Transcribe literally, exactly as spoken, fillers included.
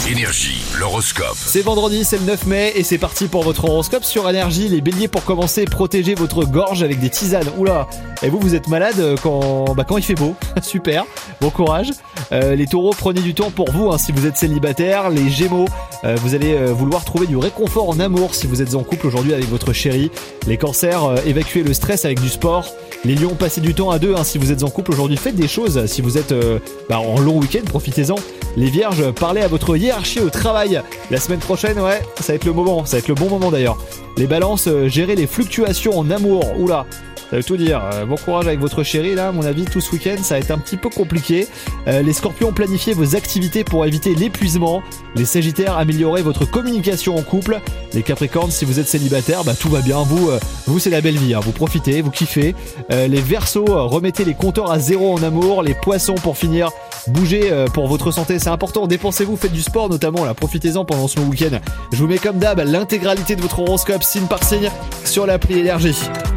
Énergie, l'horoscope. C'est vendredi, c'est le neuf mai et c'est parti pour votre horoscope sur Énergie. Les béliers, pour commencer, protégez votre gorge avec des tisanes. Oula, et vous, vous êtes malade quand, bah, quand il fait beau. Super, bon courage. Euh, les taureaux, prenez du temps pour vous hein, si vous êtes célibataire. Les gémeaux, euh, vous allez euh, vouloir trouver du réconfort en amour si vous êtes en couple aujourd'hui avec votre chérie. Les cancers, euh, évacuez le stress avec du sport. Les lions, passez du temps à deux hein, si vous êtes en couple aujourd'hui. Faites des choses si vous êtes euh, bah, en long week-end, profitez-en. Les vierges, parlez à votre hiérarchie au travail. La semaine prochaine, ouais, ça va être le moment, ça va être le bon moment d'ailleurs. Les balances, euh, gérez les fluctuations en amour. Oula, ça veut tout dire. Euh, bon courage avec votre chérie là, à mon avis, tout ce week-end, ça va être un petit peu compliqué. Euh, les scorpions, planifiez vos activités pour éviter l'épuisement. Les sagittaires, améliorez votre communication en couple. Les capricornes, si vous êtes célibataire, bah tout va bien. Vous, euh, vous c'est la belle vie, hein. Vous profitez, vous kiffez. Euh, les verseaux, euh, remettez les compteurs à zéro en amour. Les poissons, pour finir, bougez euh, pour votre santé, c'est important. Dépensez-vous, faites du sport notamment, là, profitez-en pendant ce long week-end. Je vous mets comme d'hab l'intégralité de votre horoscope signe par signe sur l'appli Énergie.